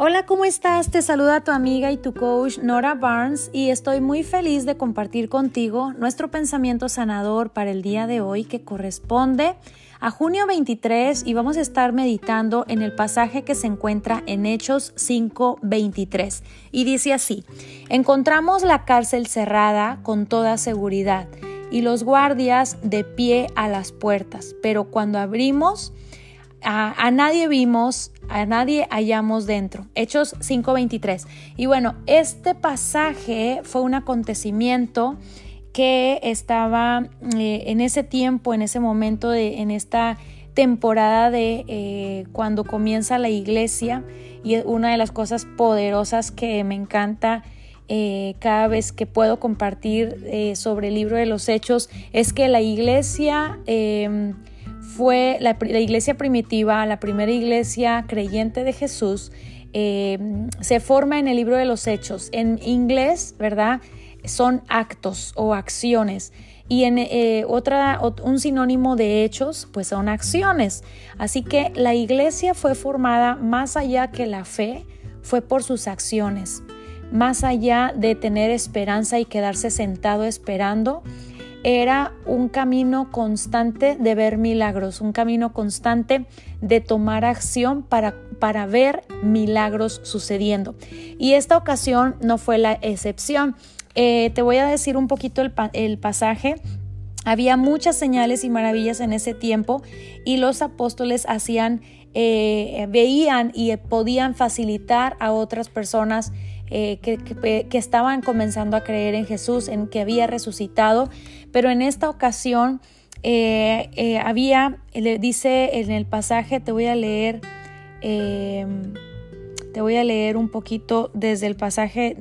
Hola, ¿cómo estás? Te saluda tu amiga y tu coach Nora Barnes y estoy muy feliz de compartir contigo nuestro pensamiento sanador para el día de hoy que corresponde a junio 23 y vamos a estar meditando en el pasaje que se encuentra en Hechos 5:23 y dice así: encontramos la cárcel cerrada con toda seguridad y los guardias de pie a las puertas, pero cuando abrimos a nadie vimos, a nadie hallamos dentro. Hechos 5:23. Y bueno, este pasaje fue un acontecimiento que estaba en ese tiempo, en ese momento, en esta temporada de cuando comienza la iglesia. Y una de las cosas poderosas que me encanta cada vez que puedo compartir sobre el libro de los Hechos es que la iglesia fue la iglesia primitiva, la primera iglesia creyente de Jesús, se forma en el libro de los Hechos. En inglés, ¿verdad? Son actos o acciones. Y en un sinónimo de hechos, pues son acciones. Así que la iglesia fue formada más allá que la fe, fue por sus acciones. Más allá de tener esperanza y quedarse sentado esperando, era un camino constante de ver milagros, un camino constante de tomar acción para ver milagros sucediendo. Y esta ocasión no fue la excepción. Te voy a decir un poquito el pasaje. Había muchas señales y maravillas en ese tiempo y los apóstoles veían y podían facilitar a otras personas que estaban comenzando a creer en Jesús, en que había resucitado. Pero en esta ocasión dice en el pasaje, te voy a leer un poquito desde el pasaje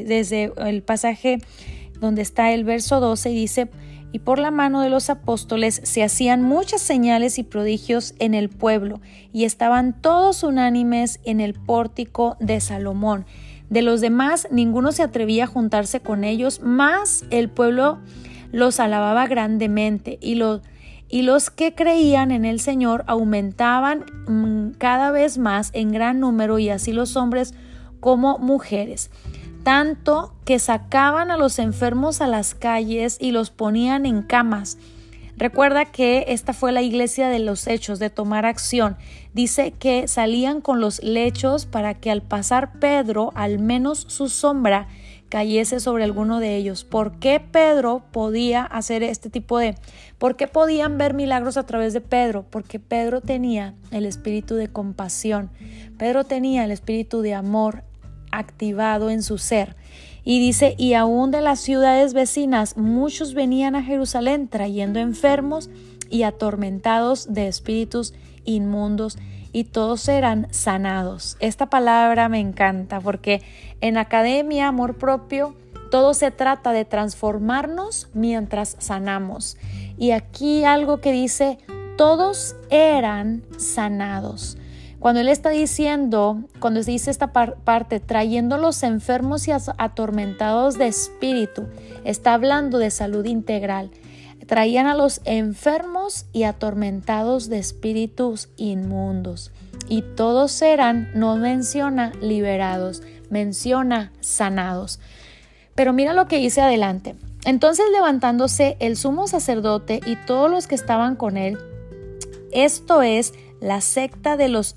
donde está el verso 12, y dice: y por la mano de los apóstoles se hacían muchas señales y prodigios en el pueblo, y estaban todos unánimes en el pórtico de Salomón. De los demás, ninguno se atrevía a juntarse con ellos, mas el pueblo los alababa grandemente, y los que creían en el Señor aumentaban cada vez más en gran número, y así los hombres como mujeres, tanto que sacaban a los enfermos a las calles y los ponían en camas. Recuerda que esta fue la iglesia de los Hechos, de tomar acción. Dice que salían con los lechos para que al pasar Pedro, al menos su sombra cayese sobre alguno de ellos. ¿Por qué Pedro podía hacer por qué podían ver milagros a través de Pedro? Porque Pedro tenía el espíritu de compasión. Pedro tenía el espíritu de amor activado en su ser. Y dice: y aún de las ciudades vecinas muchos venían a Jerusalén trayendo enfermos y atormentados de espíritus inmundos, y todos eran sanados. Esta palabra me encanta porque en Academia Amor Propio todo se trata de transformarnos mientras sanamos. Y aquí algo que dice: todos eran sanados. Cuando él está diciendo, cuando se dice esta parte, trayendo los enfermos y atormentados de espíritu, está hablando de salud integral. Traían a los enfermos y atormentados de espíritus inmundos. Y todos eran, no menciona liberados, menciona sanados. Pero mira lo que dice adelante. Entonces, levantándose el sumo sacerdote y todos los que estaban con él, esto es, la secta de los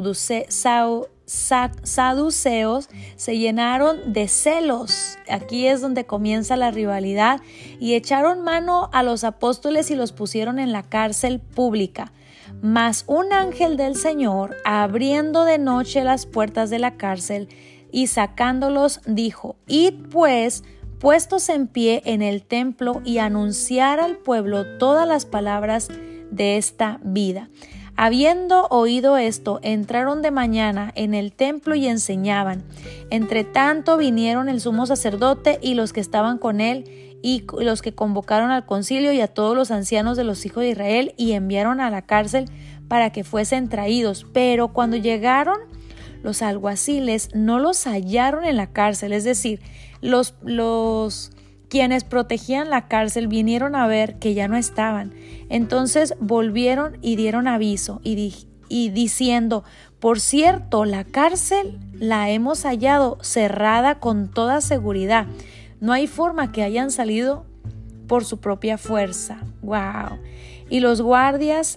saduceos, se llenaron de celos. Aquí es donde comienza la rivalidad, y echaron mano a los apóstoles y los pusieron en la cárcel pública. Mas un ángel del Señor, abriendo de noche las puertas de la cárcel y sacándolos, dijo: id pues, puestos en pie en el templo, y anunciar al pueblo todas las palabras de esta vida. Habiendo oído esto, entraron de mañana en el templo y enseñaban. Entre tanto vinieron el sumo sacerdote y los que estaban con él, y los que convocaron al concilio y a todos los ancianos de los hijos de Israel, y enviaron a la cárcel para que fuesen traídos. Pero cuando llegaron los alguaciles, no los hallaron en la cárcel. Es decir, los quienes protegían la cárcel vinieron a ver que ya no estaban. Entonces volvieron y dieron aviso y diciendo: Por cierto, la cárcel la hemos hallado cerrada con toda seguridad. No hay forma que hayan salido por su propia fuerza. ¡Wow! Y los guardias,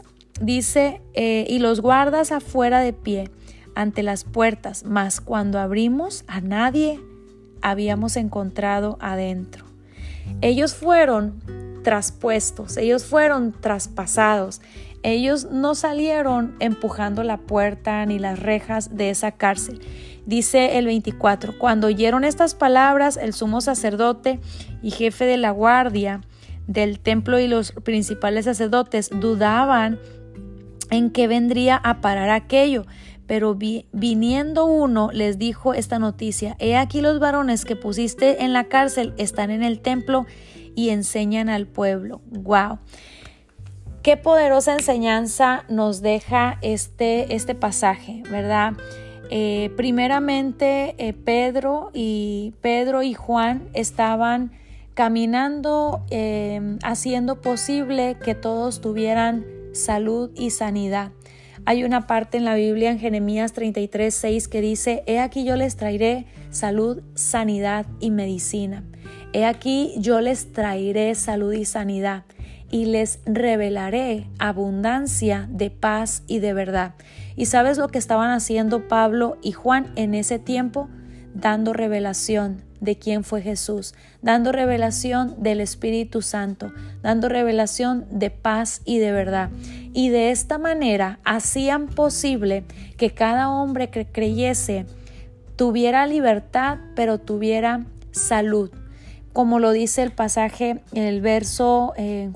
y los guardas afuera de pie ante las puertas, mas cuando abrimos a nadie habíamos encontrado adentro. Ellos fueron traspuestos, ellos fueron traspasados. Ellos no salieron empujando la puerta ni las rejas de esa cárcel. Dice el 24, cuando oyeron estas palabras, el sumo sacerdote y jefe de la guardia del templo y los principales sacerdotes dudaban en qué vendría a parar aquello. Pero viniendo uno les dijo esta noticia: he aquí los varones que pusiste en la cárcel están en el templo y enseñan al pueblo. ¡Wow! Qué poderosa enseñanza nos deja este pasaje, ¿verdad? Primeramente, Pedro y Juan estaban caminando, haciendo posible que todos tuvieran salud y sanidad. Hay una parte en la Biblia, en Jeremías 33:6, que dice: he aquí yo les traeré salud, sanidad y medicina. He aquí yo les traeré salud y sanidad, y les revelaré abundancia de paz y de verdad. ¿Y sabes lo que estaban haciendo Pablo y Juan en ese tiempo? Dando revelación de quién fue Jesús, dando revelación del Espíritu Santo, dando revelación de paz y de verdad. Y de esta manera hacían posible que cada hombre que creyese tuviera libertad, pero tuviera salud. Como lo dice el pasaje en el verso en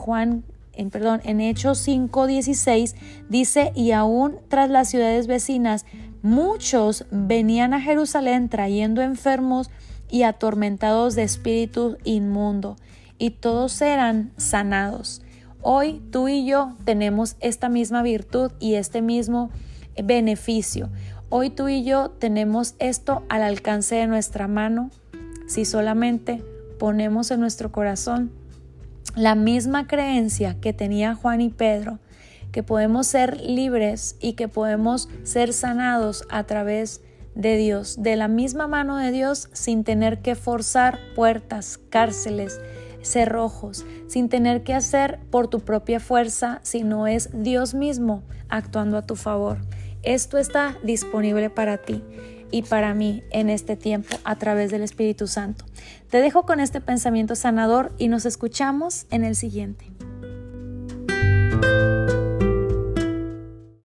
Hechos 5:16, dice: y aún tras las ciudades vecinas, muchos venían a Jerusalén trayendo enfermos y atormentados de espíritu inmundo, y todos eran sanados. Hoy tú y yo tenemos esta misma virtud y este mismo beneficio. Hoy tú y yo tenemos esto al alcance de nuestra mano si solamente ponemos en nuestro corazón la misma creencia que tenía Juan y Pedro, que podemos ser libres y que podemos ser sanados a través de Dios, de la misma mano de Dios, sin tener que forzar puertas, cárceles, cerrojos, sin tener que hacer por tu propia fuerza, sino es Dios mismo actuando a tu favor. Esto está disponible para ti y para mí en este tiempo a través del Espíritu Santo. Te dejo con este pensamiento sanador y nos escuchamos en el siguiente.